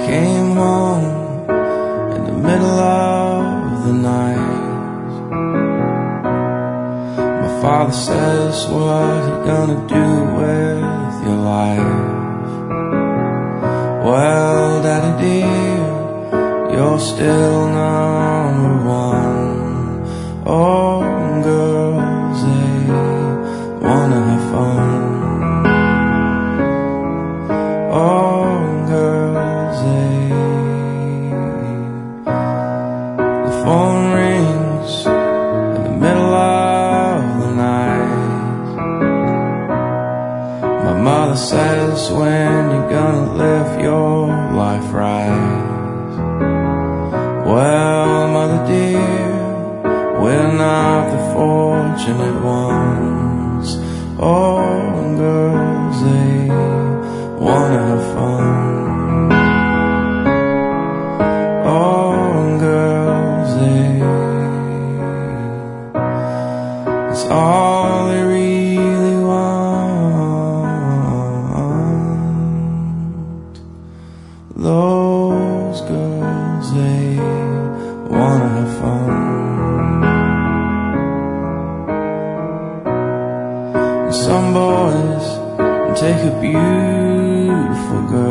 came home in the middle of the night. My father says, what you gonna do with your life? Well, Daddy dear, you're still number one. Oh, girls, they wanna have fun. Oh, girls, the phone rings in the middle of the night. My mother says, when you gonna live your life right? Well, mother dear, we're not the fortunate ones. Oh, girls, they wanna have fun. Oh, girls, it's all they really want. Those girls, they wanna have fun. Some boys take a beautiful girl